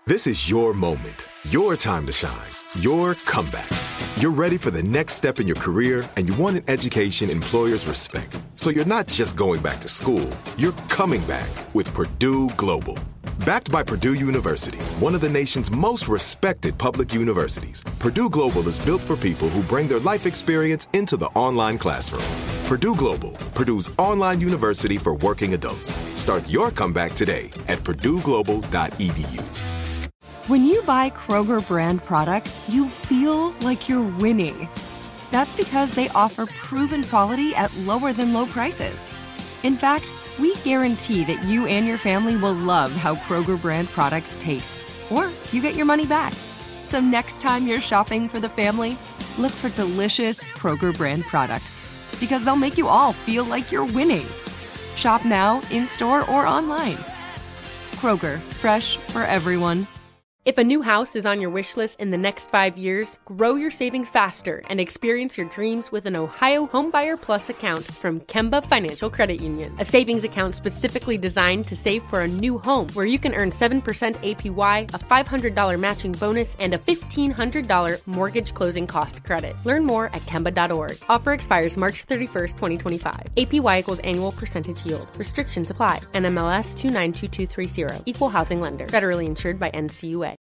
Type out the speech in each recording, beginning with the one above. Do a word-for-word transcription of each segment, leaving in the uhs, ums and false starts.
This is your moment, your time to shine, your comeback. You're ready for the next step in your career, and you want an education employers respect. So you're not just going back to school, you're coming back with Purdue Global. Backed by Purdue University, one of the nation's most respected public universities, Purdue Global is built for people who bring their life experience into the online classroom. Purdue Global, Purdue's online university for working adults. Start your comeback today at purdue global dot e d u. When you buy Kroger brand products, you feel like you're winning. That's because they offer proven quality at lower than low prices. In fact, we guarantee that you and your family will love how Kroger brand products taste, or you get your money back. So next time you're shopping for the family, look for delicious Kroger brand products, because they'll make you all feel like you're winning. Shop now, in-store, or online. Kroger, fresh for everyone. If a new house is on your wish list in the next five years, grow your savings faster and experience your dreams with an Ohio Homebuyer Plus account from Kemba Financial Credit Union. A savings account specifically designed to save for a new home, where you can earn seven percent A P Y, a five hundred dollars matching bonus, and a fifteen hundred dollars mortgage closing cost credit. Learn more at kemba dot org. Offer expires March thirty-first, twenty twenty-five. A P Y equals annual percentage yield. Restrictions apply. N M L S two nine two two three zero. Equal housing lender. Federally insured by N C U A.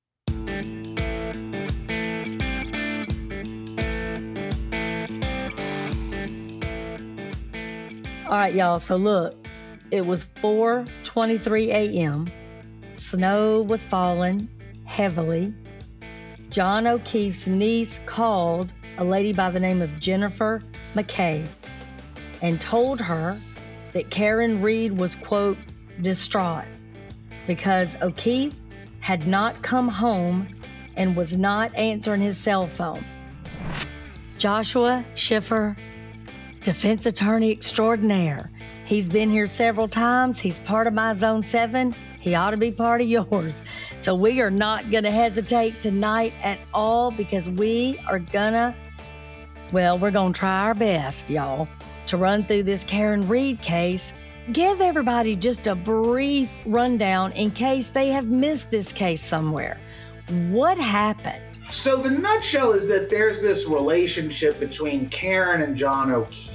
All right, y'all. So look, it was four twenty-three a.m. Snow was falling heavily. John O'Keefe's niece called a lady by the name of Jennifer McKay and told her that Karen Reed was, quote, distraught because O'Keefe had not come home and was not answering his cell phone. Joshua Schiffer, defense attorney extraordinaire. He's been here several times. He's part of my Zone seven. He ought to be part of yours. So we are not going to hesitate tonight at all, because we are going to, well, we're going to try our best, y'all, to run through this Karen Reed case. Give everybody just a brief rundown in case they have missed this case somewhere. What happened? So the nutshell is that there's this relationship between Karen and John O'Keefe.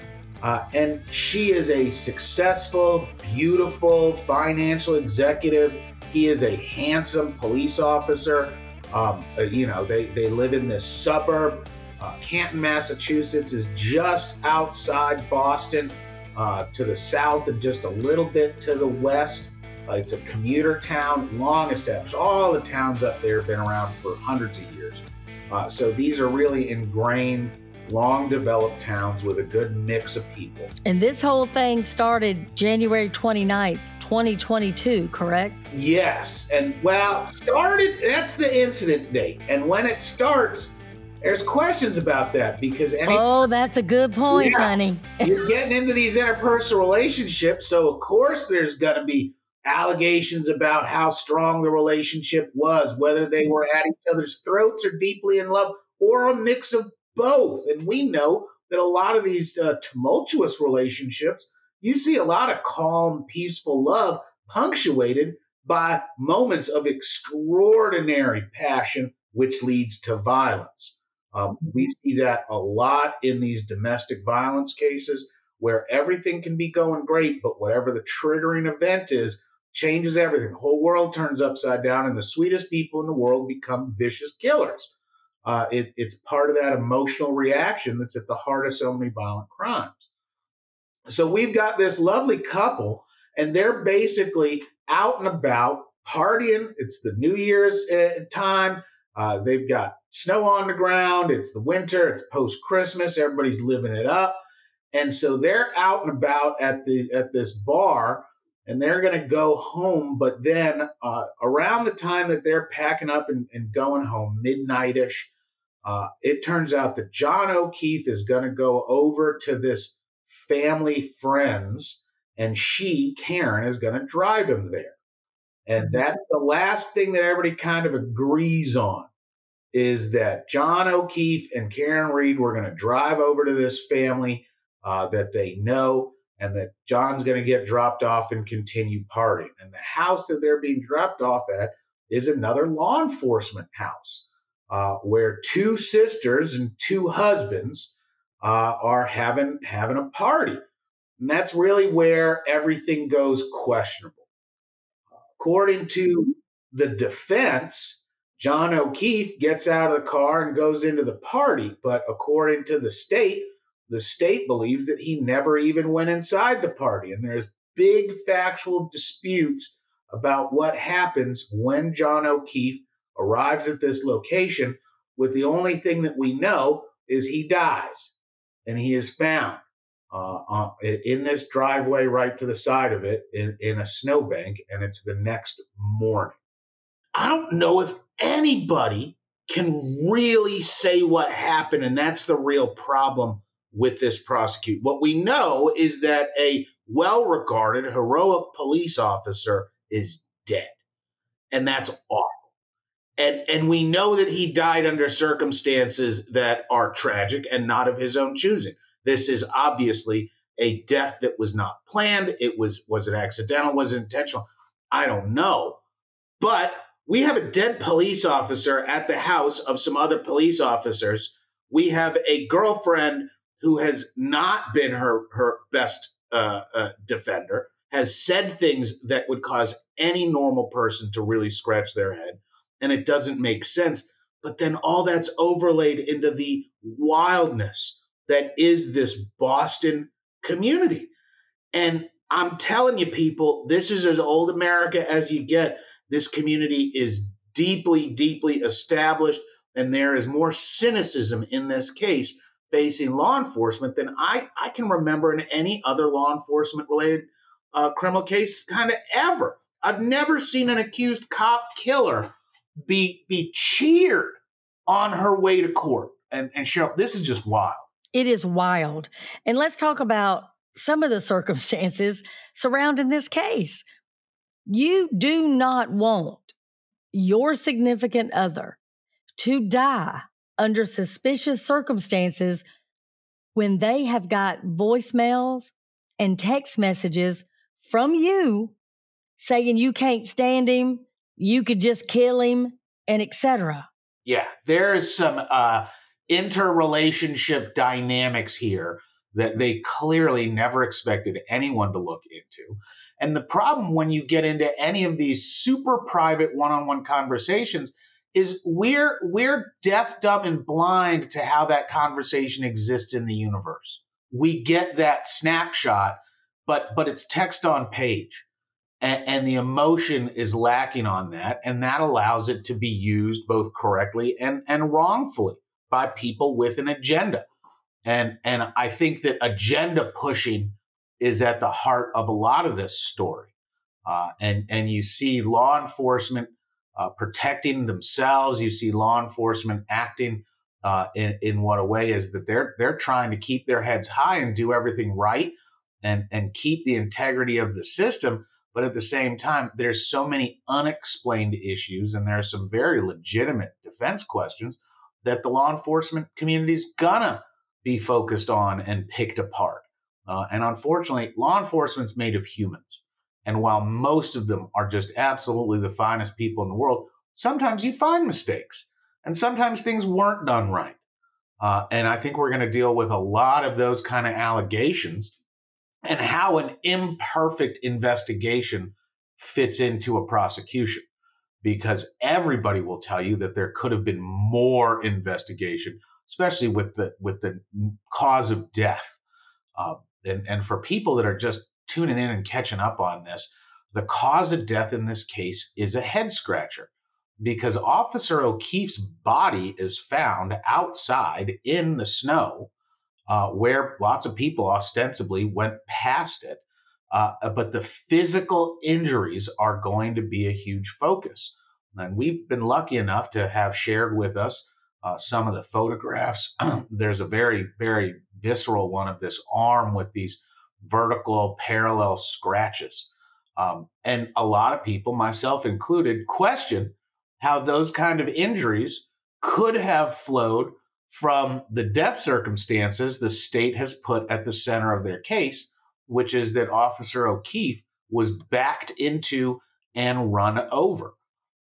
Uh, and she is a successful, beautiful financial executive. He is a handsome police officer. Um, uh, you know, they, they live in this suburb. Uh, Canton, Massachusetts is just outside Boston, uh, to the south and just a little bit to the west. Uh, it's a commuter town, long established. All the towns up there have been around for hundreds of years. Uh, so these are really ingrained, long developed towns with a good mix of people. And this whole thing started January twenty-ninth, twenty twenty-two, correct? Yes. And well, started, that's the incident date. And when it starts, there's questions about that, because any, oh, that's a good point, yeah, honey. You're getting into these interpersonal relationships, so of course there's going to be allegations about how strong the relationship was, whether they were at each other's throats or deeply in love, or a mix of both. And we know that a lot of these uh, tumultuous relationships, you see a lot of calm, peaceful love punctuated by moments of extraordinary passion, which leads to violence. Um, we see that a lot in these domestic violence cases, where everything can be going great, but whatever the triggering event is, changes everything. The whole world turns upside down, and the sweetest people in the world become vicious killers. Uh, it, it's part of that emotional reaction that's at the heart of so many violent crimes. So we've got this lovely couple, and they're basically out and about partying. It's the New Year's uh, time. Uh, they've got snow on the ground. It's the winter. It's post-Christmas. Everybody's living it up. And so they're out and about at the at this bar, and they're going to go home. But then uh, around the time that they're packing up and, and going home, midnight-ish, uh, it turns out that John O'Keefe is going to go over to this family friend's, and she, Karen, is going to drive him there. And that's the last thing that everybody kind of agrees on, is that John O'Keefe and Karen Reed were going to drive over to this family uh, that they know, and that John's going to get dropped off and continue partying. And the house that they're being dropped off at is another law enforcement house uh, where two sisters and two husbands uh, are having having a party. And that's really where everything goes questionable. According to the defense, John O'Keefe gets out of the car and goes into the party. But according to the state, the state believes that he never even went inside the party. And there's big factual disputes about what happens when John O'Keefe arrives at this location, with the only thing that we know is he dies and he is found uh, uh, in this driveway right to the side of it in, in a snowbank, and it's the next morning. I don't know if anybody can really say what happened, and that's the real problem with this prosecute. What we know is that a well-regarded, heroic police officer is dead, and that's awful. And, and we know that he died under circumstances that are tragic and not of his own choosing. This is obviously a death that was not planned. It was, was it accidental? Was it intentional? I don't know. But we have a dead police officer at the house of some other police officers. We have a girlfriend who has not been her, her best uh, uh, defender, has said things that would cause any normal person to really scratch their head, and it doesn't make sense. But then all that's overlaid into the wildness that is this Boston community. And I'm telling you, people, this is as old America as you get. This community is deeply, deeply established, and there is more cynicism in this case facing law enforcement than I, I can remember in any other law enforcement-related uh, criminal case kind of ever. I've never seen an accused cop killer be be cheered on her way to court. And, and Cheryl, this is just wild. It is wild. And let's talk about some of the circumstances surrounding this case. You do not want your significant other to die under suspicious circumstances when they have got voicemails and text messages from you saying you can't stand him, you could just kill him, and et cetera. Yeah, there's some uh, interrelationship dynamics here that they clearly never expected anyone to look into. And the problem when you get into any of these super private one-on-one conversations is we're we're deaf, dumb, and blind to how that conversation exists in the universe. We get that snapshot, but but it's text on page. And, and the emotion is lacking on that, and that allows it to be used both correctly and, and wrongfully by people with an agenda. And, and I think that agenda pushing is at the heart of a lot of this story. Uh, and, and you see law enforcement uh, protecting themselves. You see law enforcement acting uh, in, in what a way is that they're they're trying to keep their heads high and do everything right and, and keep the integrity of the system. But at the same time, there's so many unexplained issues, and there are some very legitimate defense questions that the law enforcement community is gonna be focused on and picked apart. Uh, and unfortunately, law enforcement's made of humans. And while most of them are just absolutely the finest people in the world, sometimes you find mistakes, and sometimes things weren't done right. Uh, and I think we're going to deal with a lot of those kind of allegations and how an imperfect investigation fits into a prosecution, because everybody will tell you that there could have been more investigation, especially with the with the cause of death. Uh, and, and for people that are just tuning in and catching up on this, the cause of death in this case is a head scratcher, because Officer O'Keefe's body is found outside in the snow, Uh, where lots of people ostensibly went past it. Uh, but the physical injuries are going to be a huge focus. And we've been lucky enough to have shared with us uh, some of the photographs. There's a very, very visceral one of this arm with these vertical parallel scratches. Um, and a lot of people, myself included, question how those kind of injuries could have flowed from the death circumstances the state has put at the center of their case, which is that Officer O'Keefe was backed into and run over.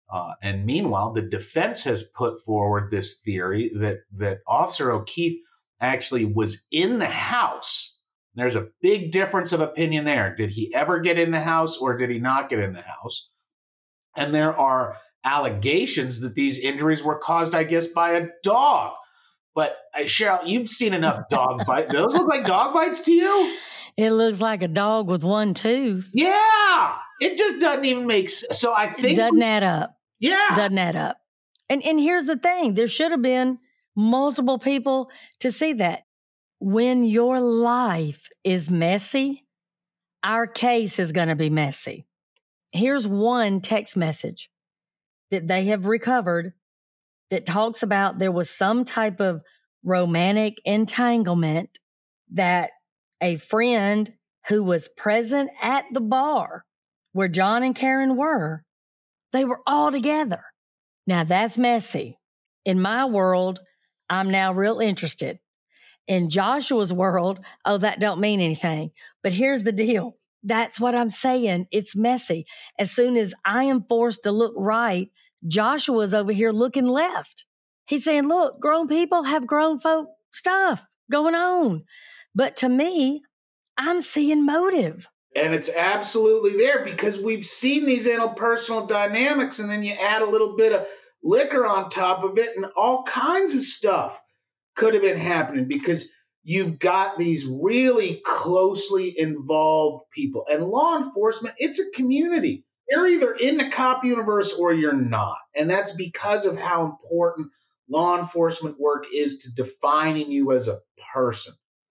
Uh, and meanwhile, the defense has put forward this theory that, that Officer O'Keefe actually was in the house. There's a big difference of opinion there. Did he ever get in the house or did he not get in the house? And there are allegations that these injuries were caused, I guess, by a dog. But uh, Cheryl, you've seen enough dog bites. Those look like dog bites to you? It looks like a dog with one tooth. Yeah. It just doesn't even make sense. So I think. It doesn't add up. Yeah. Doesn't add up. And and here's the thing. There should have been multiple people to see that. When your life is messy, our case is going to be messy. Here's one text message that they have recovered that talks about there was some type of romantic entanglement that a friend who was present at the bar where John and Karen were, they were all together. Now that's messy. In my world, I'm now real interested. In Joshua's world, oh, that don't mean anything. But here's the deal. That's what I'm saying. It's messy. As soon as I am forced to look right, Joshua's over here looking left. He's saying, look, grown people have grown folk stuff going on. But to me, I'm seeing motive. And it's absolutely there because we've seen these interpersonal dynamics, and then you add a little bit of liquor on top of it, and all kinds of stuff could have been happening because you've got these really closely involved people. And law enforcement, it's a community. You're either in the cop universe or you're not. And that's because of how important law enforcement work is to defining you as a person.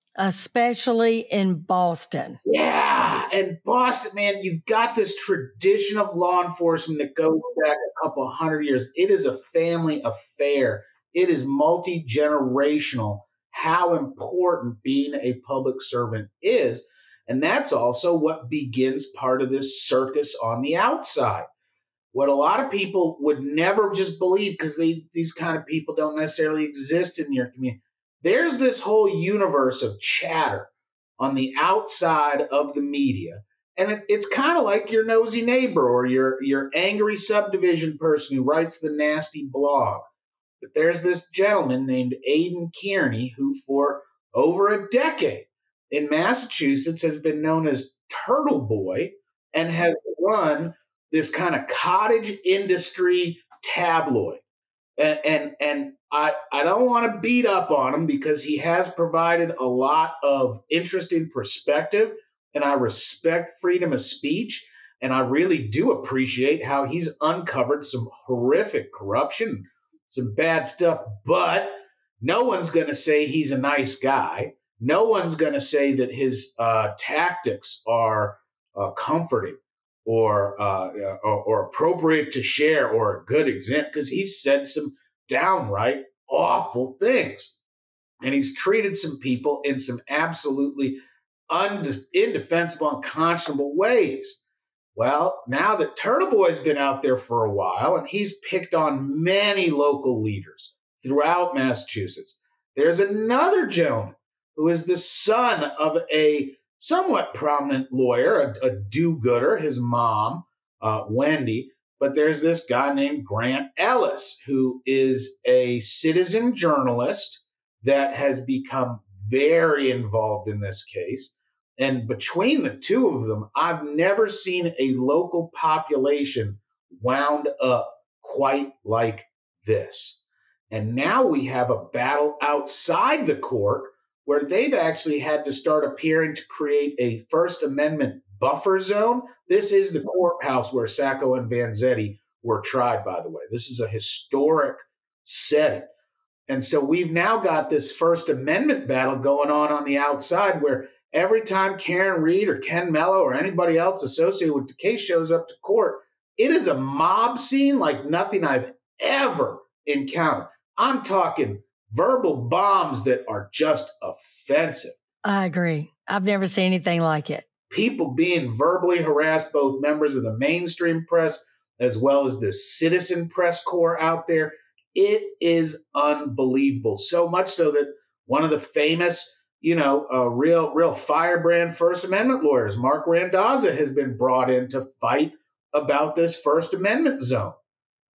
Especially in Boston. Yeah. And Boston, man, you've got this tradition of law enforcement that goes back a couple hundred years. It is a family affair. It is multi-generational how important being a public servant is. And that's also what begins part of this circus on the outside. What a lot of people would never just believe because they these kind of people don't necessarily exist in your community. There's this whole universe of chatter on the outside of the media. And it, it's kind of like your nosy neighbor or your, your angry subdivision person who writes the nasty blog. But there's this gentleman named Aidan Kearney who for over a decade in Massachusetts has been known as Turtle Boy and has run this kind of cottage industry tabloid. And and, and I, I don't want to beat up on him because he has provided a lot of interesting perspective, and I respect freedom of speech. And I really do appreciate how he's uncovered some horrific corruption, some bad stuff, but no one's going to say he's a nice guy. No one's going to say that his uh, tactics are uh, comforting or, uh, or or appropriate to share or a good example, because he's said some downright awful things. And he's treated some people in some absolutely unde- indefensible, unconscionable ways. Well, now that Turtle Boy's been out there for a while and he's picked on many local leaders throughout Massachusetts, there's another gentleman who is the son of a somewhat prominent lawyer, a, a do-gooder, his mom, uh, Wendy. But there's this guy named Grant Ellis, who is a citizen journalist that has become very involved in this case. And between the two of them, I've never seen a local population wound up quite like this. And now we have a battle outside the court where they've actually had to start appearing to create a First Amendment buffer zone. This is the courthouse where Sacco and Vanzetti were tried, by the way. This is a historic setting. And so we've now got this First Amendment battle going on on the outside where every time Karen Reed or Ken Mello or anybody else associated with the case shows up to court, it is a mob scene like nothing I've ever encountered. I'm talking verbal bombs that are just offensive. I agree. I've never seen anything like it. People being verbally harassed, both members of the mainstream press as well as the citizen press corps out there. It is unbelievable. So much so that one of the famous, you know, uh, real, real firebrand First Amendment lawyers, Mark Randazza, has been brought in to fight about this First Amendment zone.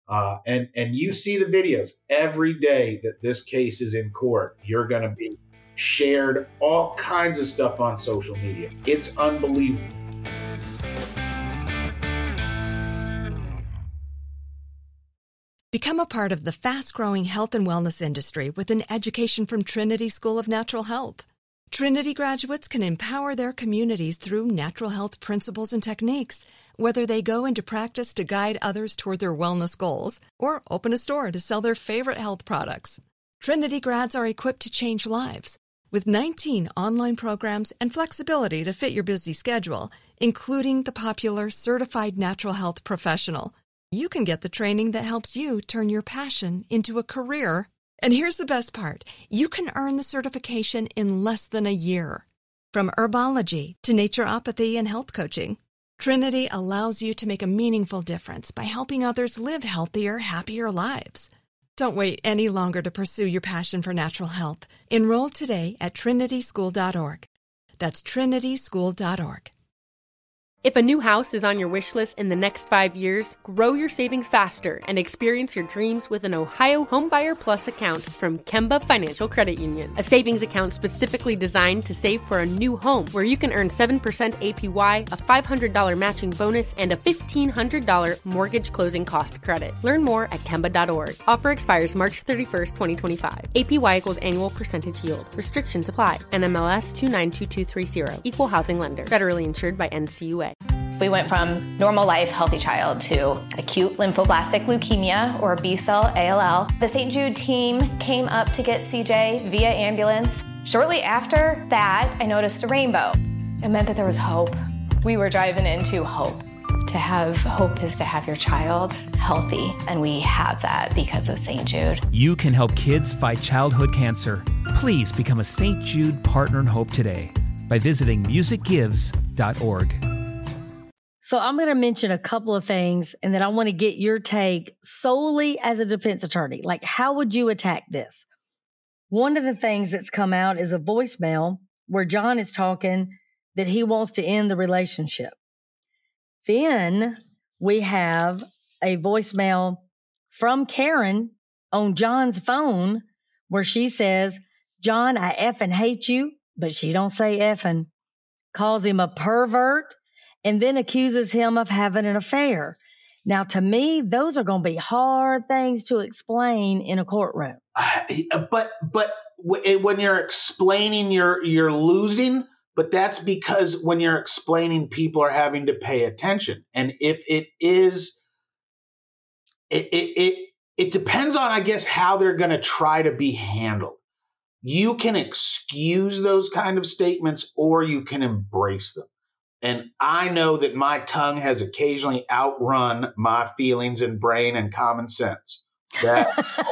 Uh, and, and you see the videos every day that this case is in court. You're going to be shared all kinds of stuff on social media. It's unbelievable. Become a part of the fast-growing health and wellness industry with an education from Trinity School of Natural Health. Trinity graduates can empower their communities through natural health principles and techniques, whether they go into practice to guide others toward their wellness goals or open a store to sell their favorite health products. Trinity grads are equipped to change lives with nineteen online programs and flexibility to fit your busy schedule, including the popular Certified Natural Health Professional. You can get the training that helps you turn your passion into a career. And here's the best part. You can earn the certification in less than a year. From herbology to naturopathy and health coaching, Trinity allows you to make a meaningful difference by helping others live healthier, happier lives. Don't wait any longer to pursue your passion for natural health. Enroll today at trinity school dot org. That's trinity school dot org. If a new house is on your wish list in the next five years, grow your savings faster and experience your dreams with an Ohio Homebuyer Plus account from Kemba Financial Credit Union. A savings account specifically designed to save for a new home, where you can earn seven percent A P Y, a five hundred dollars matching bonus, and a fifteen hundred dollars mortgage closing cost credit. Learn more at kemba dot org. Offer expires March thirty-first, twenty twenty-five. A P Y equals annual percentage yield. Restrictions apply. N M L S two nine two two three zero. Equal housing lender. Federally insured by N C U A. We went from normal life, healthy child to acute lymphoblastic leukemia, or B-cell A L L. The Saint Jude team came up to get C J via ambulance. Shortly after that, I noticed a rainbow. It meant that there was hope. We were driving into hope. To have hope is to have your child healthy, and we have that because of Saint Jude. You can help kids fight childhood cancer. Please become a Saint Jude Partner in Hope today by visiting music gives dot org. So I'm going to mention a couple of things, and then I want to get your take solely as a defense attorney. Like, how would you attack this? One of the things that's come out is a voicemail where John is talking that he wants to end the relationship. Then we have a voicemail from Karen on John's phone where she says, John, I effing hate you, but she don't say effing, calls him a pervert, and then accuses him of having an affair. Now, to me, those are going to be hard things to explain in a courtroom. Uh, but but w- when you're explaining, you're you're losing. But that's because when you're explaining, people are having to pay attention. And if it is, it it it, it depends on, I guess, how they're going to try to be handled. You can excuse those kind of statements, or you can embrace them. And I know that my tongue has occasionally outrun my feelings and brain and common sense. That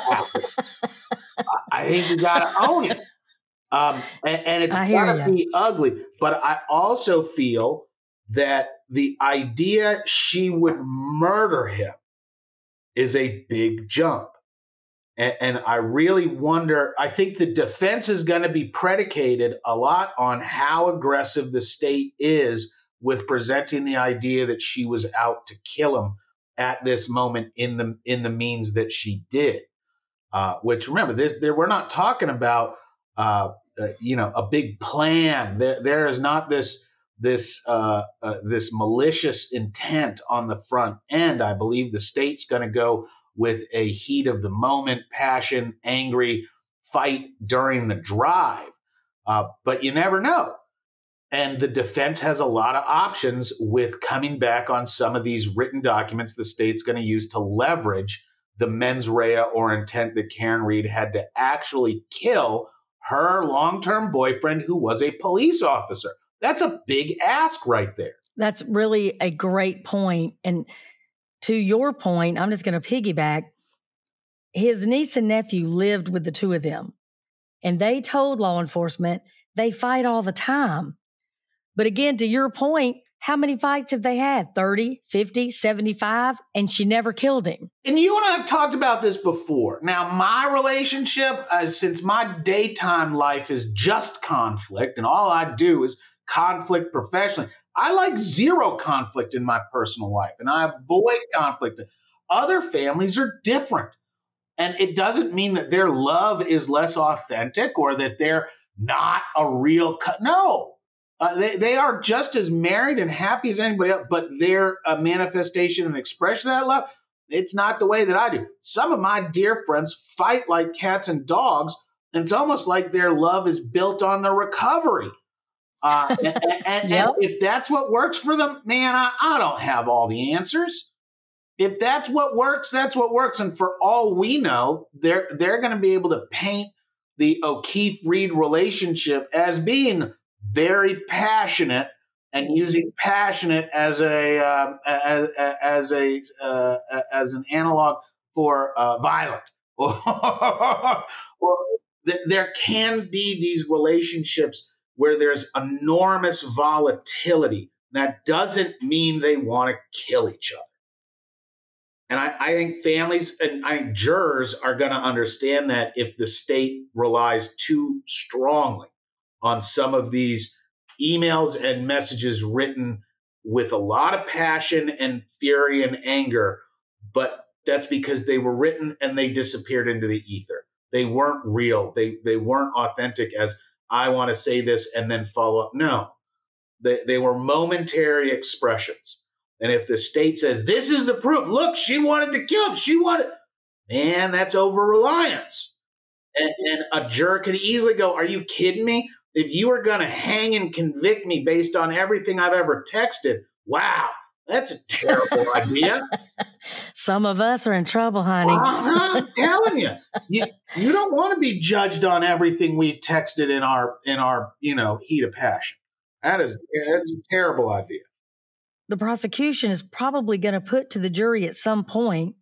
I think you got to own it. Um, and, and it's got to be ugly. But I also feel that the idea she would murder him is a big jump. And, and I really wonder, I think the defense is going to be predicated a lot on how aggressive the state is with presenting the idea that she was out to kill him at this moment in the in the means that she did. Uh, which, remember, this, there, we're not talking about uh, uh, you know a big plan. There there is not this this uh, uh, this malicious intent on the front end. I believe the state's going to go with a heat of the moment, passion, angry fight during the drive. Uh, but you never know. And the defense has a lot of options with coming back on some of these written documents the state's going to use to leverage the mens rea or intent that Karen Read had to actually kill her long-term boyfriend who was a police officer. That's a big ask right there. That's really a great point. And to your point, I'm just going to piggyback. His niece and nephew lived with the two of them, and they told law enforcement they fight all the time. But again, to your point, how many fights have they had? thirty, fifty, seventy-five, and she never killed him. And you and I have talked about this before. Now, my relationship, uh, since my daytime life is just conflict, and all I do is conflict professionally, I like zero conflict in my personal life, and I avoid conflict. Other families are different. And it doesn't mean that their love is less authentic or that they're not a real cut. No, uh, they, they are just as married and happy as anybody else, but they're a manifestation and expression of that love. It's not the way that I do. Some of my dear friends fight like cats and dogs, and it's almost like their love is built on the recovery. Uh, and, and, Yep. and if that's what works for them, man, I, I don't have all the answers. If that's what works, that's what works. And for all we know, they're they're going to be able to paint the O'Keefe-Reed relationship as being very passionate and using passionate as a um, as, as a uh, as an analog for uh, violent. Well, th- there can be these relationships where there's enormous volatility. That doesn't mean they want to kill each other. And I, I think families and I think jurors are going to understand that if the state relies too strongly on some of these emails and messages written with a lot of passion and fury and anger, but that's because they were written and they disappeared into the ether. They weren't real. They they weren't authentic as I want to say this and then follow up. No, they, they were momentary expressions. And if the state says, this is the proof, look, she wanted to kill him, she wanted, man, that's over-reliance. And, and a juror could easily go, are you kidding me? If you were going to hang and convict me based on everything I've ever texted, wow, that's a terrible idea. Some of us are in trouble, honey. Uh-huh, I'm telling you, you, you don't want to be judged on everything we've texted in our, in our, you know, heat of passion. That is, that's a terrible idea. The prosecution is probably going to put to the jury at some point,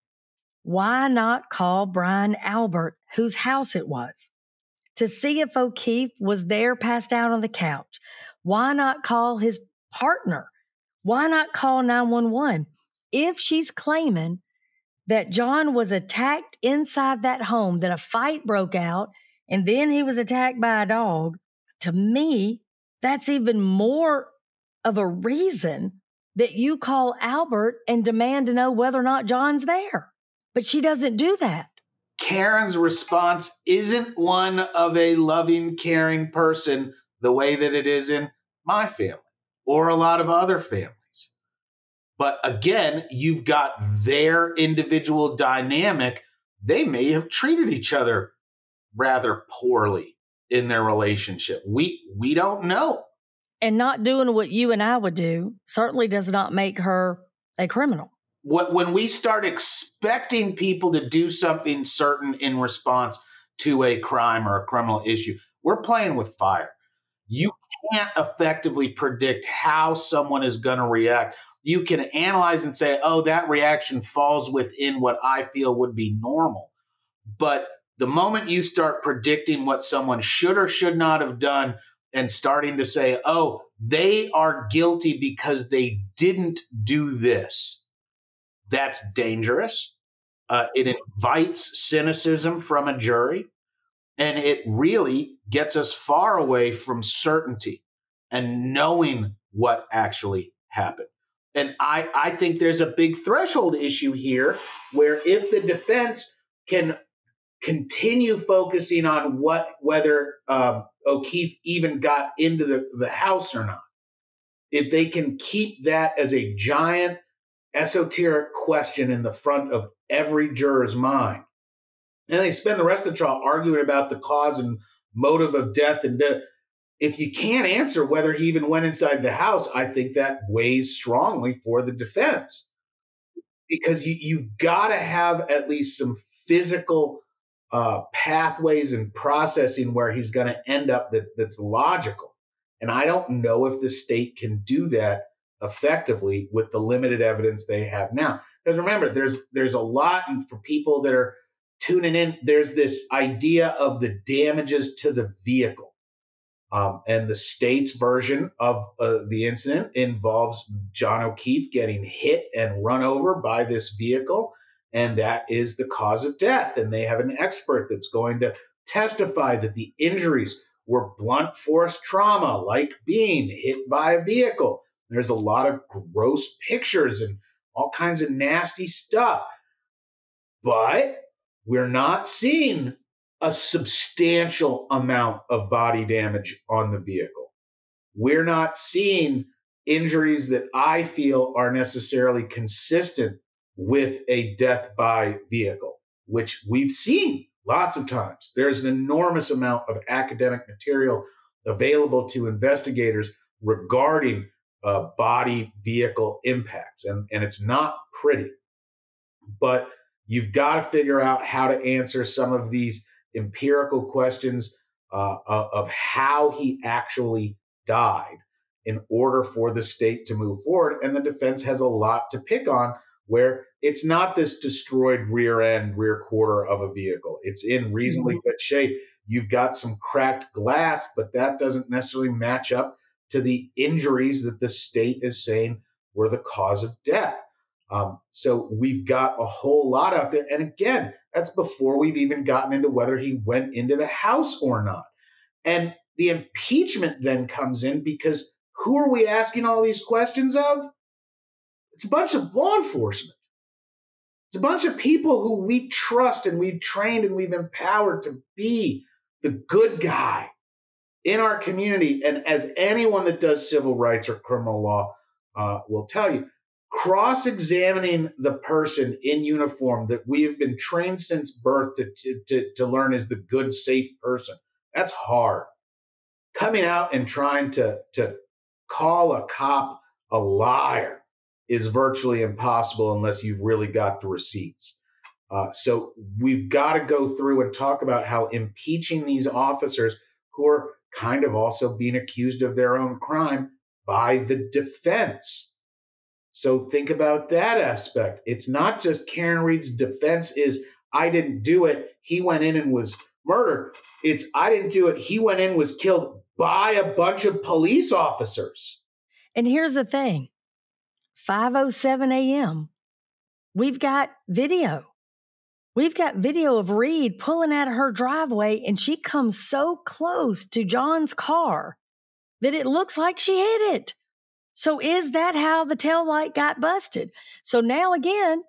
why not call Brian Albert, whose house it was, to see if O'Keefe was there passed out on the couch? Why not call his partner? Why not call nine one one? If she's claiming that John was attacked inside that home, that a fight broke out, and then he was attacked by a dog, to me, that's even more of a reason that you call Albert and demand to know whether or not John's there. But she doesn't do that. Karen's response isn't one of a loving, caring person the way that it is in my family or a lot of other families. But again, you've got their individual dynamic. They may have treated each other rather poorly in their relationship. We we don't know. And not doing what you and I would do certainly does not make her a criminal. What, when we start expecting people to do something certain in response to a crime or a criminal issue, we're playing with fire. You can't effectively predict how someone is going to react. You can analyze and say, oh, that reaction falls within what I feel would be normal. But the moment you start predicting what someone should or should not have done and starting to say, oh, they are guilty because they didn't do this, that's dangerous. Uh, it invites cynicism from a jury, and it really gets us far away from certainty and knowing what actually happened. And I, I think there's a big threshold issue here where if the defense can continue focusing on what whether um, O'Keefe even got into the, the house or not, if they can keep that as a giant esoteric question in the front of every juror's mind, and they spend the rest of the trial arguing about the cause and motive of death and death, if you can't answer whether he even went inside the house, I think that weighs strongly for the defense, because you, you've got to have at least some physical uh, pathways and processing where he's going to end up that, that's logical. And I don't know if the state can do that effectively with the limited evidence they have now. Because remember, there's there's a lot, and for people that are tuning in, there's this idea of the damages to the vehicle. Um, and the state's version of uh, the incident involves John O'Keefe getting hit and run over by this vehicle, and that is the cause of death. And they have an expert that's going to testify that the injuries were blunt force trauma, like being hit by a vehicle. There's a lot of gross pictures and all kinds of nasty stuff. But we're not seeing a substantial amount of body damage on the vehicle. We're not seeing injuries that I feel are necessarily consistent with a death by vehicle, which we've seen lots of times. There's an enormous amount of academic material available to investigators regarding uh, body vehicle impacts, and, and it's not pretty. But you've got to figure out how to answer some of these empirical questions uh, of how he actually died in order for the state to move forward. And the defense has a lot to pick on, where it's not this destroyed rear end, rear quarter of a vehicle. It's in reasonably mm-hmm. good shape. You've got some cracked glass, but that doesn't necessarily match up to the injuries that the state is saying were the cause of death. Um, so we've got a whole lot out there. And again, that's before we've even gotten into whether he went into the house or not. And the impeachment then comes in, because who are we asking all these questions of? It's a bunch of law enforcement. It's a bunch of people who we trust and we've trained and we've empowered to be the good guy in our community. And as anyone that does civil rights or criminal law uh, will tell you, cross-examining the person in uniform that we have been trained since birth to, to, to, to learn is the good, safe person, that's hard. Coming out and trying to, to call a cop a liar is virtually impossible unless you've really got the receipts. Uh, so we've got to go through and talk about how impeaching these officers who are kind of also being accused of their own crime by the defense. So think about that aspect. It's not just Karen Read's defense is, I didn't do it, he went in and was murdered. It's, I didn't do it, he went in, was killed by a bunch of police officers. And here's the thing, five oh seven a.m., we've got video. We've got video of Read pulling out of her driveway, and she comes so close to John's car that it looks like she hit it. So is that how the taillight got busted? So now again,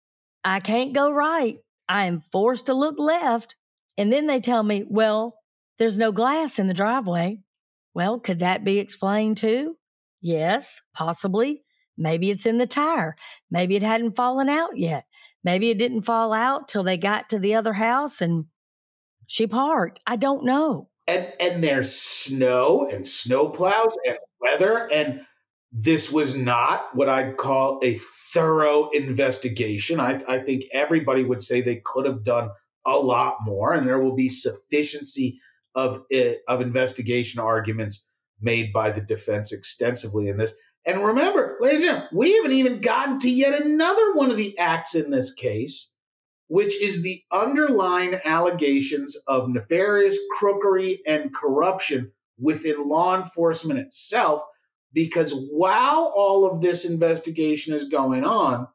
I can't go right. I am forced to look left. And then they tell me, well, there's no glass in the driveway. Well, could that be explained too? Yes, possibly. Maybe it's in the tire. Maybe it hadn't fallen out yet. Maybe it didn't fall out till they got to the other house and she parked. I don't know. And and there's snow and snow plows and weather, and this was not what I'd call a thorough investigation. I, I think everybody would say they could have done a lot more, and there will be sufficiency of uh, of investigation arguments made by the defense extensively in this. And remember, ladies and gentlemen, we haven't even gotten to yet another one of the acts in this case, which is the underlying allegations of nefarious crookery and corruption within law enforcement itself. Because while all of this investigation is going on,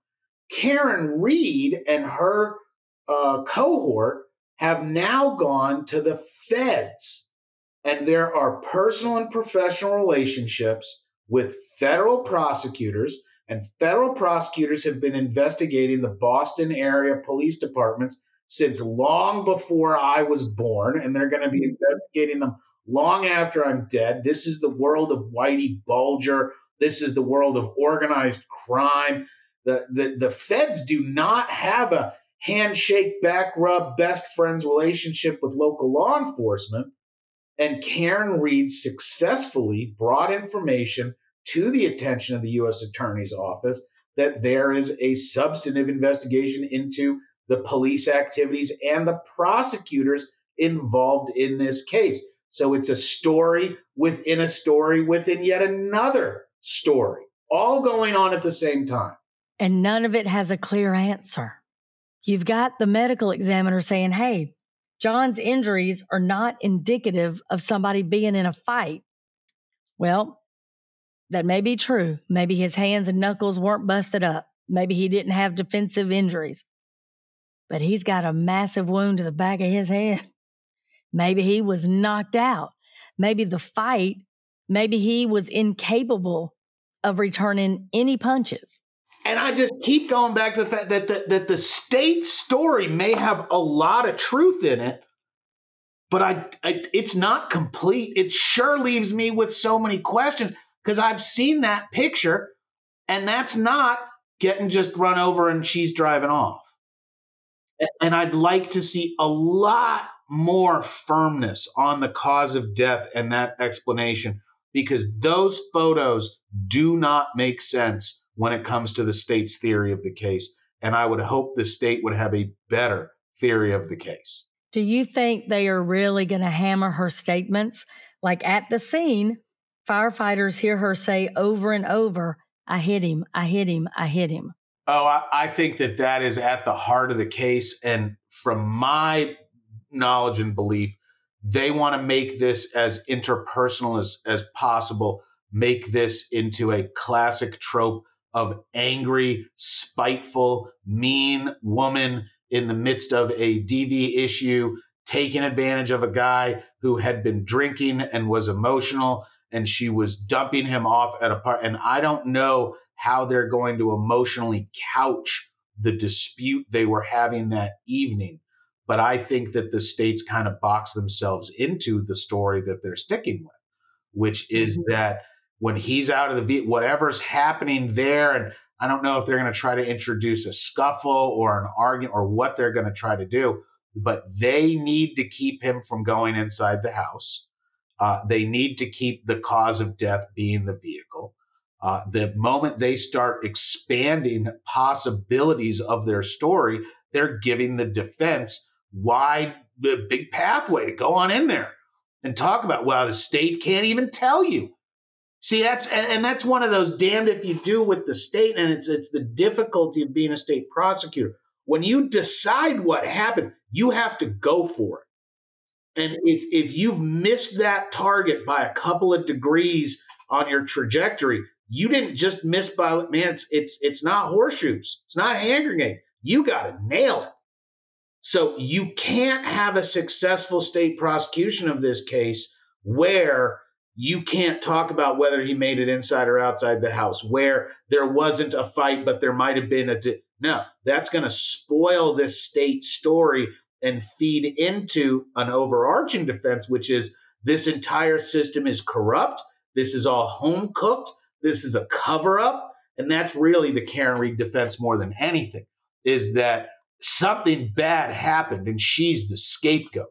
Karen Read and her uh, cohort have now gone to the feds. And there are personal and professional relationships with federal prosecutors, and federal prosecutors have been investigating the Boston area police departments since long before I was born, and they're going to be investigating them long after I'm dead. This is the world of Whitey Bulger. This is the world of organized crime. The, the, the feds do not have a handshake, back rub, best friends relationship with local law enforcement. And Karen Read successfully brought information to the attention of the U S Attorney's Office that there is a substantive investigation into the police activities and the prosecutors involved in this case. So it's a story within a story within yet another story, all going on at the same time. And none of it has a clear answer. You've got the medical examiner saying, hey, John's injuries are not indicative of somebody being in a fight. Well, that may be true. Maybe his hands and knuckles weren't busted up. Maybe he didn't have defensive injuries. But he's got a massive wound to the back of his head. Maybe he was knocked out. Maybe the fight, maybe he was incapable of returning any punches. And I just keep going back to the fact that the, that the state story may have a lot of truth in it, but I, I it's not complete. It sure leaves me with so many questions because I've seen that picture, and that's not getting just run over and she's driving off. And I'd like to see a lot more firmness on the cause of death and that explanation, because those photos do not make sense when it comes to the state's theory of the case. And I would hope the state would have a better theory of the case. Do you think they are really going to hammer her statements? Like at the scene, firefighters hear her say over and over, I hit him, I hit him, I hit him. Oh, I, I think that that is at the heart of the case. And from my knowledge and belief, they want to make this as interpersonal as, as possible, make this into a classic trope of angry, spiteful, mean woman in the midst of a D V issue, taking advantage of a guy who had been drinking and was emotional, and she was dumping him off at a park. And I don't know how they're going to emotionally couch the dispute they were having that evening. But I think that the states kind of box themselves into the story that they're sticking with, which is mm-hmm. that when he's out of the vehicle, whatever's happening there, and I don't know if they're going to try to introduce a scuffle or an argument or what they're going to try to do, but they need to keep him from going inside the house. Uh, they need to keep the cause of death being the vehicle. Uh, the moment they start expanding possibilities of their story, they're giving the defense wide, the big pathway to go on in there and talk about, well, the state can't even tell you. See, that's and, and that's one of those damned if you do with the state, and it's it's the difficulty of being a state prosecutor. When you decide what happened, you have to go for it. And if if you've missed that target by a couple of degrees on your trajectory, you didn't just miss by, man, it's it's it's not horseshoes. It's not hand grenades. You got to nail it. So you can't have a successful state prosecution of this case where you can't talk about whether he made it inside or outside the house, where there wasn't a fight, but there might have been a di- no, that's going to spoil this state story and feed into an overarching defense, which is this entire system is corrupt. This is all home cooked. This is a cover up. And that's really the Karen Read defense more than anything, is that something bad happened and she's the scapegoat.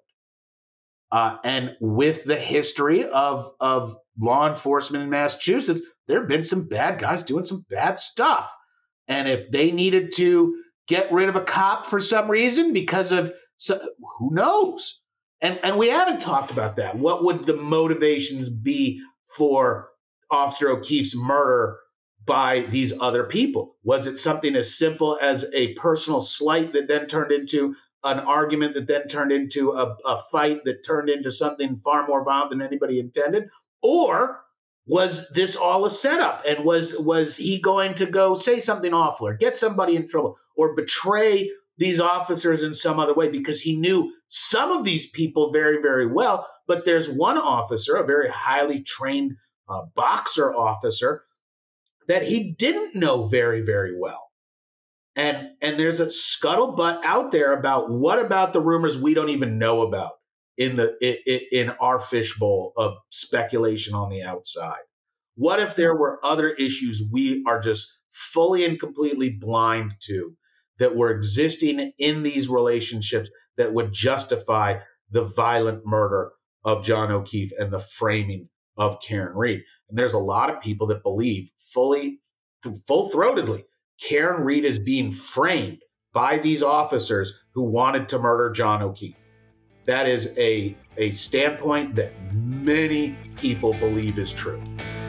Uh, and with the history of, of law enforcement in Massachusetts, there have been some bad guys doing some bad stuff. And if they needed to get rid of a cop for some reason because of, so, who knows? And, and we haven't talked about that. What would the motivations be for Officer O'Keefe's murder by these other people? Was it something as simple as a personal slight that then turned into an argument that then turned into a, a fight that turned into something far more violent than anybody intended? Or was this all a setup? And was was he going to go say something awful or get somebody in trouble or betray these officers in some other way because he knew some of these people very, very well? But there's one officer, a very highly trained uh, boxer officer, that he didn't know very, very well. And and there's a scuttlebutt out there about what about the rumors we don't even know about in the in, in our fishbowl of speculation on the outside. What if there were other issues we are just fully and completely blind to that were existing in these relationships that would justify the violent murder of John O'Keefe and the framing of Karen Read? And there's a lot of people that believe fully, full-throatedly, Karen Read is being framed by these officers who wanted to murder John O'Keefe. That is a, a standpoint that many people believe is true.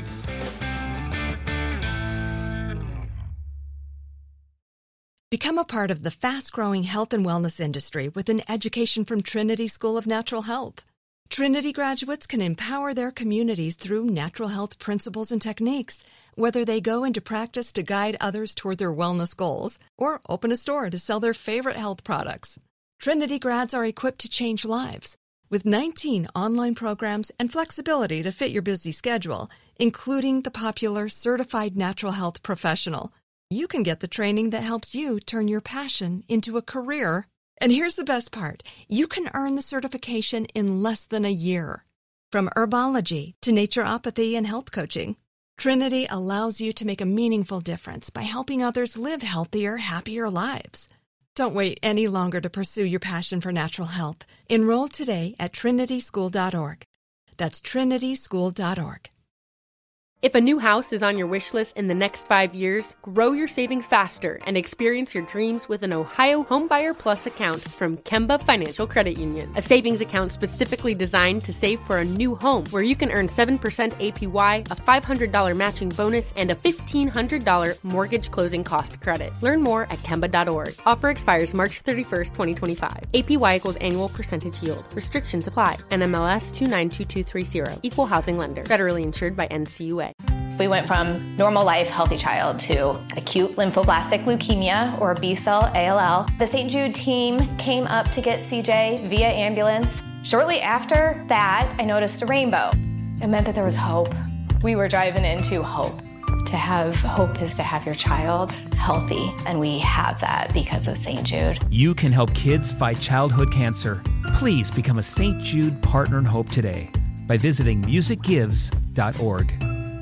Become a part of the fast-growing health and wellness industry with an education from Trinity School of Natural Health. Trinity graduates can empower their communities through natural health principles and techniques, whether they go into practice to guide others toward their wellness goals or open a store to sell their favorite health products. Trinity grads are equipped to change lives with nineteen online programs and flexibility to fit your busy schedule, including the popular Certified Natural Health Professional. you can get the training that helps you turn your passion into a career. And here's the best part. You can earn the certification in less than a year. From herbology to naturopathy and health coaching, Trinity allows you to make a meaningful difference by helping others live healthier, happier lives. Don't wait any longer to pursue your passion for natural health. Enroll today at trinity school dot org. That's trinity school dot org. If a new house is on your wish list in the next five years, grow your savings faster and experience your dreams with an Ohio Homebuyer Plus account from Kemba Financial Credit Union. A savings account specifically designed to save for a new home where you can earn seven percent A P Y, a five hundred dollars matching bonus, and a fifteen hundred dollars mortgage closing cost credit. Learn more at kemba dot org. Offer expires March thirty-first, twenty twenty-five. A P Y equals annual percentage yield. Restrictions apply. N M L S two nine two two three zero. Equal housing lender. Federally insured by N C U A. We went from normal life, healthy child to acute lymphoblastic leukemia or B-cell A L L. The Saint Jude team came up to get C J via ambulance. Shortly after that, I noticed a rainbow. It meant that there was hope. We were driving into hope. To have hope is to have your child healthy, and we have that because of Saint Jude. You can help kids fight childhood cancer. Please become a Saint Jude Partner in Hope today by visiting music gives dot org.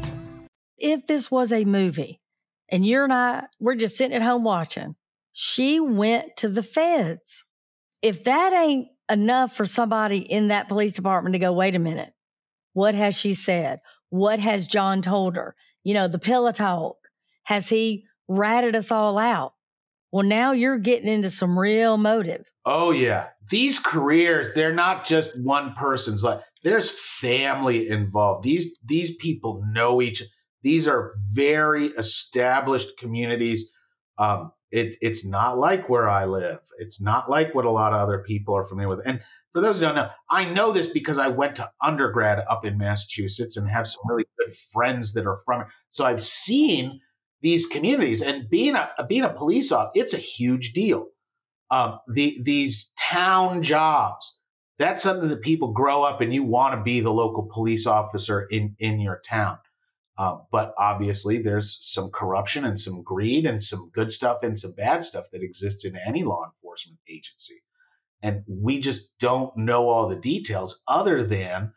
If this was a movie and you're and I, we're just sitting at home watching, she went to the feds. If that ain't enough for somebody in that police department to go, wait a minute, what has she said? What has John told her? You know, the pillow talk. Has he ratted us all out? Well, now you're getting into some real motive. Oh, yeah. These careers, they're not just one person's life. There's family involved. These, these people know each other. These are very established communities. Um, it, it's not like where I live. It's not like what a lot of other people are familiar with. And for those who don't know, I know this because I went to undergrad up in Massachusetts and have some really good friends that are from it. So I've seen these communities, and being a being a police officer, it's a huge deal. Um, the these town jobs, that's something that people grow up and you want to be the local police officer in in your town. Uh, but obviously, there's some corruption and some greed and some good stuff and some bad stuff that exists in any law enforcement agency. And we just don't know all the details, other than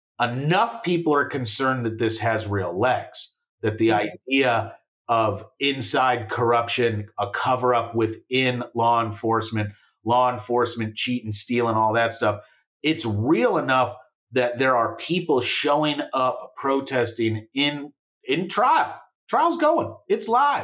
enough people are concerned that this has real legs, that the idea of inside corruption, a cover up within law enforcement, law enforcement cheat and steal and all that stuff, it's real enough that there are people showing up protesting in in trial. Trial's going. It's live.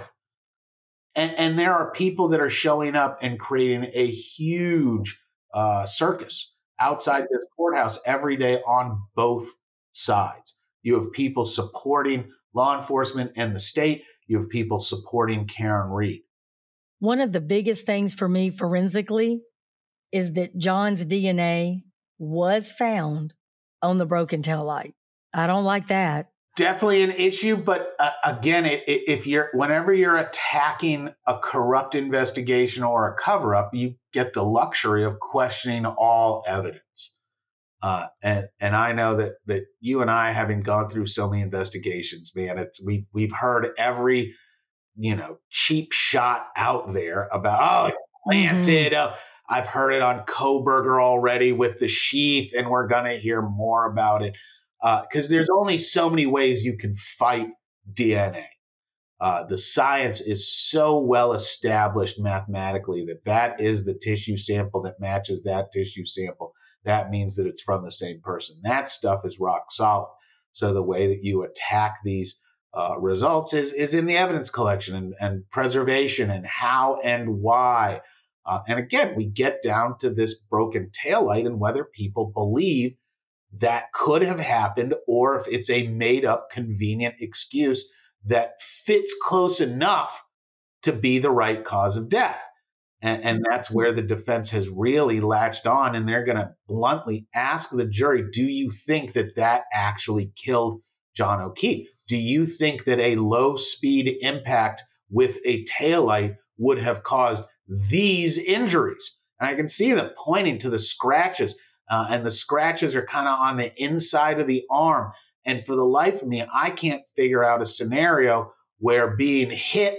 And, and there are people that are showing up and creating a huge uh, circus outside this courthouse every day on both sides. You have people supporting law enforcement and the state. You have people supporting Karen Read. One of the biggest things for me forensically is that John's D N A was found on the broken taillight. I don't like that. Definitely an issue, but uh, again, it, it, if you're whenever you're attacking a corrupt investigation or a cover-up, you get the luxury of questioning all evidence. Uh, and and I know that that you and I, having gone through so many investigations, man, it's we've we've heard every you know cheap shot out there about oh it's planted. Mm-hmm. Uh, I've heard it on Kohberger already with the sheath, and we're going to hear more about it because uh, there's only so many ways you can fight D N A. Uh, the science is so well established mathematically that that is the tissue sample that matches that tissue sample. That means that it's from the same person. That stuff is rock solid. So the way that you attack these uh, results is, is in the evidence collection and, and preservation and how and why. Uh, and again, we get down to this broken taillight and whether people believe that could have happened or if it's a made up convenient excuse that fits close enough to be the right cause of death. And, and that's where the defense has really latched on, and they're going to bluntly ask the jury, do you think that that actually killed John O'Keefe? Do you think that a low speed impact with a taillight would have caused these injuries? And I can see them pointing to the scratches, uh, and the scratches are kind of on the inside of the arm. And for the life of me, I can't figure out a scenario where being hit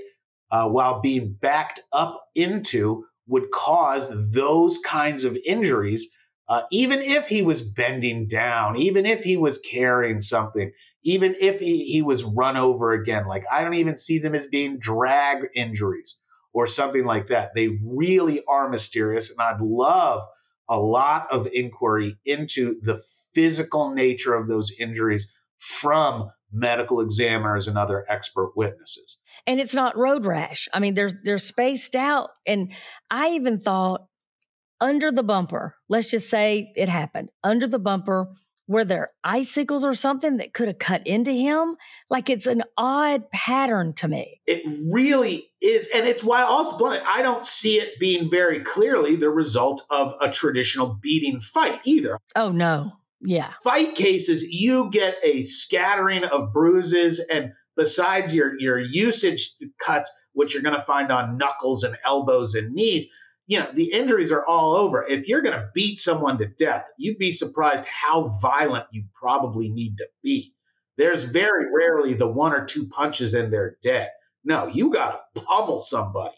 uh, while being backed up into would cause those kinds of injuries, uh, even if he was bending down, even if he was carrying something, even if he, he was run over again. Like, I don't even see them as being drag injuries or something like that. They really are mysterious, and I'd love a lot of inquiry into the physical nature of those injuries from medical examiners and other expert witnesses. And it's not road rash. I mean, they're, they're spaced out. And I even thought under the bumper, let's just say it happened, under the bumper, were there icicles or something that could have cut into him? Like, it's an odd pattern to me. It really is. And it's why also, blunt, I don't see it being very clearly the result of a traditional beating fight either. Oh, no. Yeah. Fight cases, you get a scattering of bruises, and besides your, your usage cuts, which you're going to find on knuckles and elbows and knees, you know, the injuries are all over. If you're going to beat someone to death, you'd be surprised how violent you probably need to be. There's very rarely the one or two punches and they're dead. No, you got to pummel somebody.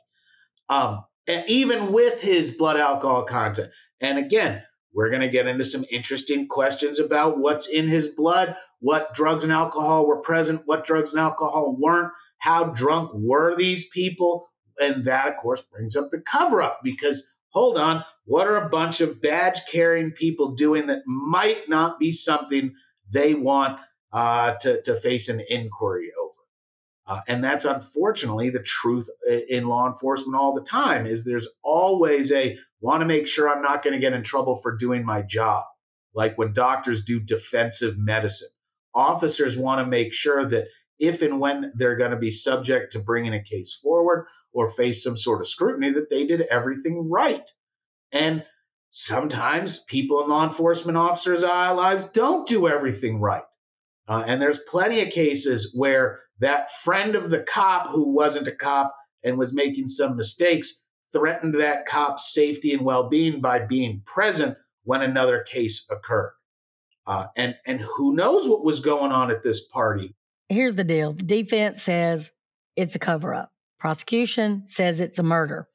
Um, and even with his blood alcohol content. And again, we're going to get into some interesting questions about what's in his blood, what drugs and alcohol were present, what drugs and alcohol weren't, how drunk were these people. And that, of course, brings up the cover-up, because, hold on, what are a bunch of badge-carrying people doing that might not be something they want uh, to, to face an inquiry over? Uh, and that's unfortunately the truth in law enforcement all the time, is there's always a want to make sure I'm not going to get in trouble for doing my job. Like when doctors do defensive medicine, officers want to make sure that if and when they're going to be subject to bringing a case forward or face some sort of scrutiny, that they did everything right. And sometimes people in law enforcement officers' lives don't do everything right. Uh, and there's plenty of cases where that friend of the cop who wasn't a cop and was making some mistakes threatened that cop's safety and well-being by being present when another case occurred. Uh, and, and who knows what was going on at this party. Here's the deal. The defense says it's a cover-up. Prosecution says it's a murder.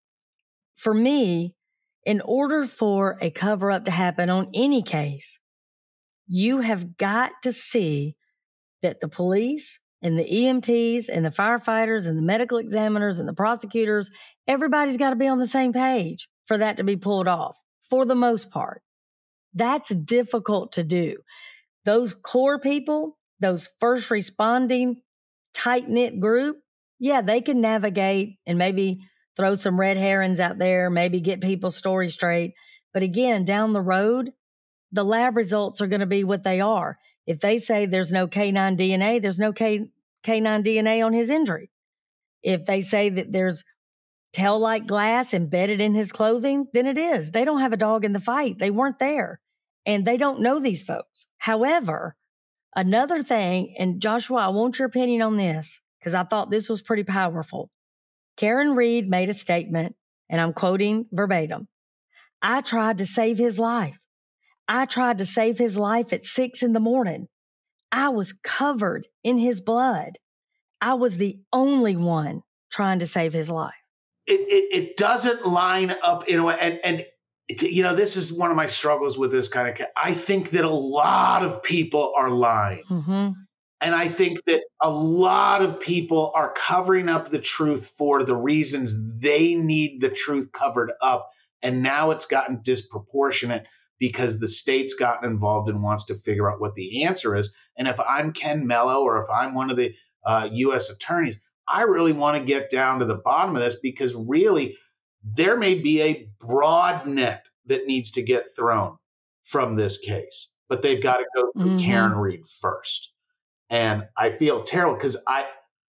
For me, in order for a cover-up to happen on any case, you have got to see that the police and the E M Ts and the firefighters and the medical examiners and the prosecutors, everybody's got to be on the same page for that to be pulled off, for the most part. That's difficult to do. Those core people, those first responding, tight-knit group, yeah, they can navigate and maybe throw some red herrings out there, maybe get people's story straight. But again, down the road, the lab results are going to be what they are. If they say there's no K nine D N A, there's no K, K9 D N A on his injury. If they say that there's tail-like glass embedded in his clothing, then it is. They don't have a dog in the fight. They weren't there. And they don't know these folks. However, another thing, and Joshua, I want your opinion on this, because I thought this was pretty powerful. Karen Read made a statement, and I'm quoting verbatim. I tried to save his life. I tried to save his life at six in the morning. I was covered in his blood. I was the only one trying to save his life. It it, it doesn't line up in a way, and, and you know, this is one of my struggles with this kind of, I think that a lot of people are lying. Mm-hmm. And I think that a lot of people are covering up the truth for the reasons they need the truth covered up. And now it's gotten disproportionate because the state's gotten involved and wants to figure out what the answer is. And if I'm Ken Mello or if I'm one of the uh, U S attorneys, I really want to get down to the bottom of this, because really there may be a broad net that needs to get thrown from this case, but they've got to go through mm-hmm. Karen Read first. And I feel terrible because I,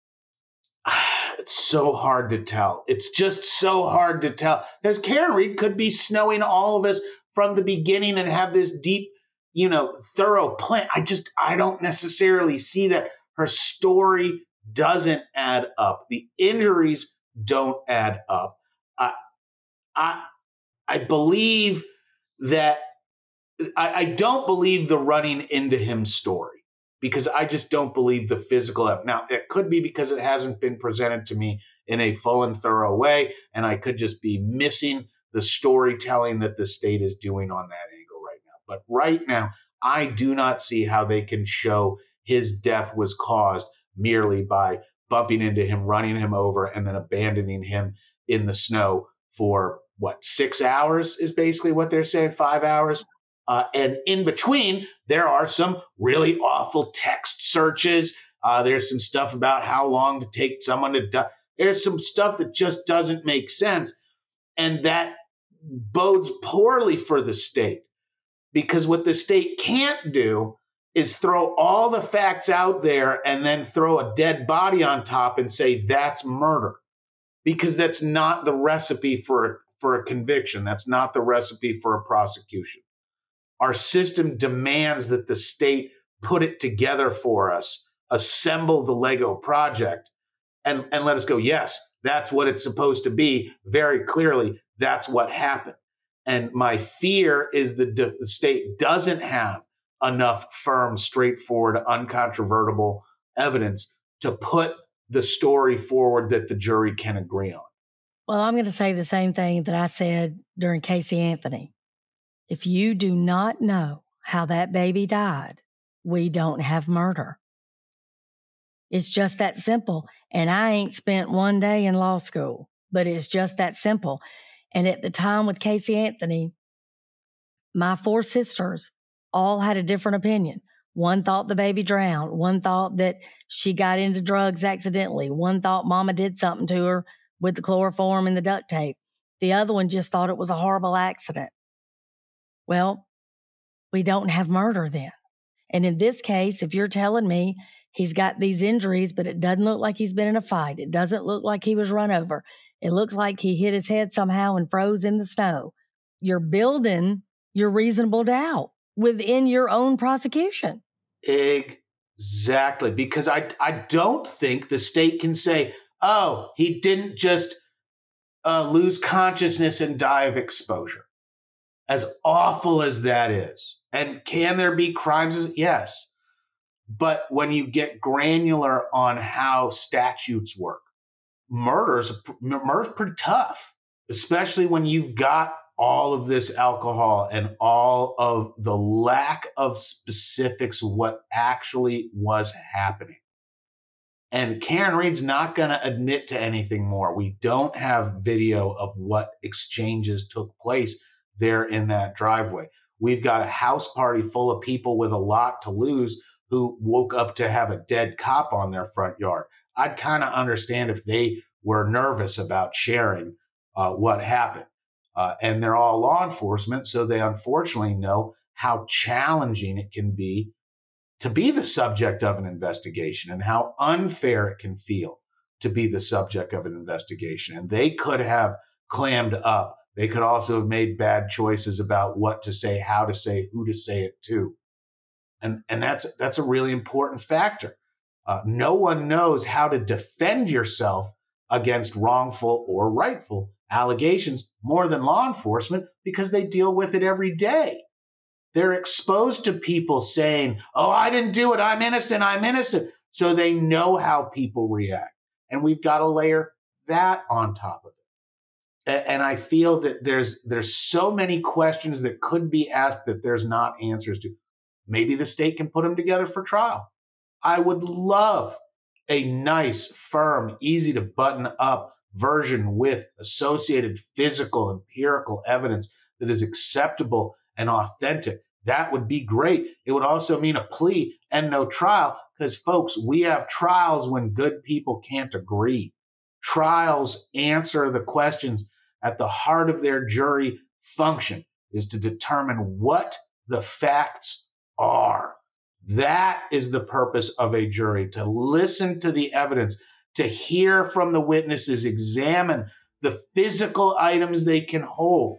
it's so hard to tell. It's just so hard to tell. Because Karen Read could be snowing all of us from the beginning and have this deep, you know, thorough plan. I just, I don't necessarily see that. Her story doesn't add up. The injuries don't add up. I, I, I believe that, I, I don't believe the running into him story, because I just don't believe the physical. Now, it could be because it hasn't been presented to me in a full and thorough way, and I could just be missing the storytelling that the state is doing on that angle right now. But right now, I do not see how they can show his death was caused merely by bumping into him, running him over, and then abandoning him in the snow for, what, six hours is basically what they're saying, five hours. Uh, and in between, there are some really awful text searches. Uh, there's some stuff about how long to take someone to die. There's some stuff that just doesn't make sense. And that bodes poorly for the state, because what the state can't do is throw all the facts out there and then throw a dead body on top and say that's murder, because that's not the recipe for, for a conviction. That's not the recipe for a prosecution. Our system demands that the state put it together for us, assemble the Lego project, and, and let us go, yes, that's what it's supposed to be. Very clearly, that's what happened. And my fear is that the state doesn't have enough firm, straightforward, uncontrovertible evidence to put the story forward that the jury can agree on. Well, I'm going to say the same thing that I said during Casey Anthony. If you do not know how that baby died, we don't have murder. It's just that simple. And I ain't spent one day in law school, but it's just that simple. And at the time with Casey Anthony, my four sisters all had a different opinion. One thought the baby drowned. One thought that she got into drugs accidentally. One thought mama did something to her with the chloroform and the duct tape. The other one just thought it was a horrible accident. Well, we don't have murder then. And in this case, if you're telling me he's got these injuries, but it doesn't look like he's been in a fight, it doesn't look like he was run over, it looks like he hit his head somehow and froze in the snow, you're building your reasonable doubt within your own prosecution. Exactly. Because I, I don't think the state can say, oh, he didn't just uh, lose consciousness and die of exposure. As awful as that is. And can there be crimes? Yes. But when you get granular on how statutes work, murder's, murder's pretty tough, especially when you've got all of this alcohol and all of the lack of specifics of what actually was happening. And Karen Read's not going to admit to anything more. We don't have video of what exchanges took place there in that driveway. We've got a house party full of people with a lot to lose who woke up to have a dead cop on their front yard. I'd kind of understand if they were nervous about sharing uh, what happened. Uh, and they're all law enforcement, so they unfortunately know how challenging it can be to be the subject of an investigation and how unfair it can feel to be the subject of an investigation. And they could have clammed up. They could also have made bad choices about what to say, how to say, who to say it to. And, and that's, that's a really important factor. Uh, no one knows how to defend yourself against wrongful or rightful allegations more than law enforcement, because they deal with it every day. They're exposed to people saying, oh, I didn't do it. I'm innocent. I'm innocent. So they know how people react. And we've got to layer that on top of it. And I feel that there's there's so many questions that could be asked that there's not answers to. Maybe the state can put them together for trial. I would love a nice, firm, easy to button up version with associated physical, empirical evidence that is acceptable and authentic. That would be great. It would also mean a plea and no trial, because, folks, we have trials when good people can't agree. Trials answer the questions at the heart of their jury function, is to determine what the facts are. That is the purpose of a jury, to listen to the evidence, to hear from the witnesses, examine the physical items they can hold,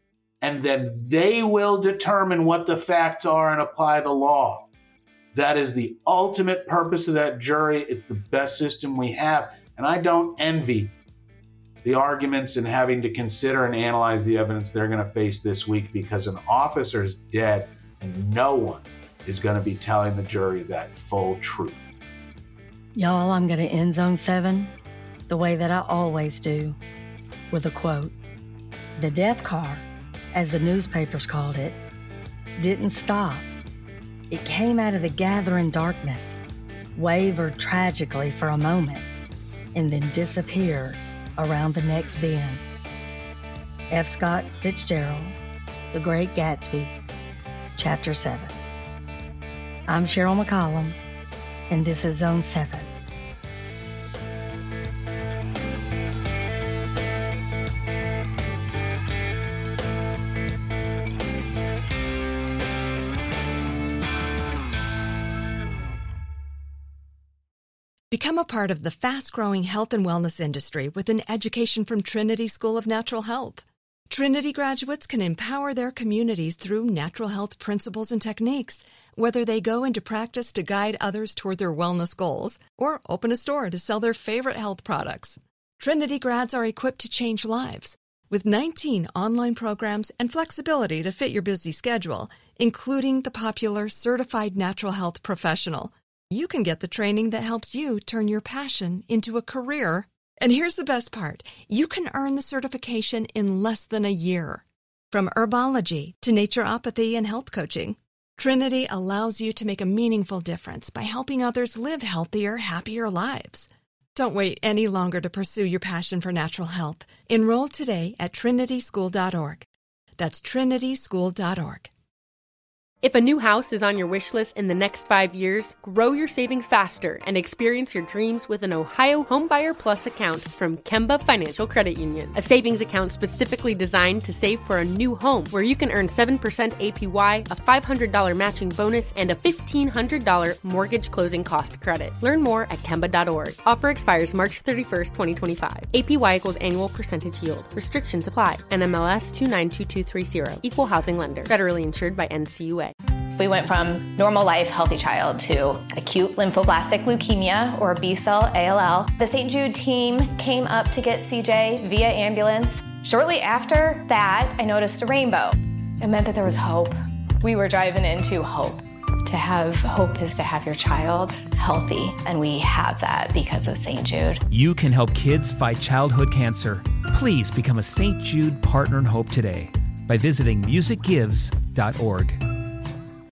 and then they will determine what the facts are and apply the law. That is the ultimate purpose of that jury. It's the best system we have, and I don't envy the arguments and having to consider and analyze the evidence they're going to face this week, because an officer's dead and no one is going to be telling the jury that full truth. Y'all, I'm going to end Zone seven the way that I always do, with a quote. The death car, as the newspapers called it, didn't stop. It came out of the gathering darkness, wavered tragically for a moment, and then disappeared around the next bend. F. Scott Fitzgerald, The Great Gatsby, Chapter seven. I'm Cheryl McCollum, and this is Zone seven. Become a part of the fast-growing health and wellness industry with an education from Trinity School of Natural Health. Trinity graduates can empower their communities through natural health principles and techniques, whether they go into practice to guide others toward their wellness goals or open a store to sell their favorite health products. Trinity grads are equipped to change lives with nineteen online programs and flexibility to fit your busy schedule, including the popular Certified Natural Health Professional. You can get the training that helps you turn your passion into a career. And here's the best part. You can earn the certification in less than a year. From herbology to naturopathy and health coaching, Trinity allows you to make a meaningful difference by helping others live healthier, happier lives. Don't wait any longer to pursue your passion for natural health. Enroll today at trinity school dot org. That's trinity school dot org. If a new house is on your wish list in the next five years, grow your savings faster and experience your dreams with an Ohio Homebuyer Plus account from Kemba Financial Credit Union. A savings account specifically designed to save for a new home where you can earn seven percent A P Y, a five hundred dollars matching bonus, and a fifteen hundred dollars mortgage closing cost credit. Learn more at kemba dot org. Offer expires March thirty-first, twenty twenty-five. A P Y equals annual percentage yield. Restrictions apply. N M L S two nine two two three zero. Equal housing lender. Federally insured by N C U A. We went from normal life, healthy child to acute lymphoblastic leukemia or B-cell A L L. The Saint Jude team came up to get C J via ambulance. Shortly after that, I noticed a rainbow. It meant that there was hope. We were driving into hope. To have hope is to have your child healthy, and we have that because of Saint Jude. You can help kids fight childhood cancer. Please become a Saint Jude Partner in Hope today by visiting music gives dot org.